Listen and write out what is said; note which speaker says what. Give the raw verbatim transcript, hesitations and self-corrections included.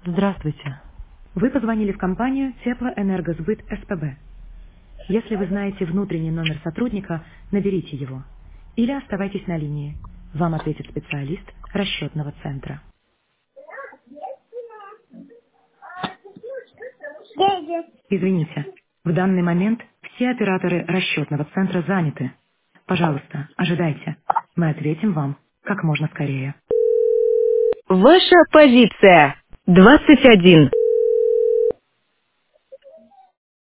Speaker 1: Здравствуйте. Вы позвонили в компанию Теплоэнергосбыт СПБ. Если вы знаете внутренний номер сотрудника, наберите его. Или оставайтесь на линии. Вам ответит специалист расчетного центра.
Speaker 2: Дядя.
Speaker 1: Извините, в данный момент все операторы расчетного центра заняты. Пожалуйста, ожидайте. Мы ответим вам как можно скорее. Ваша позиция. двадцать один.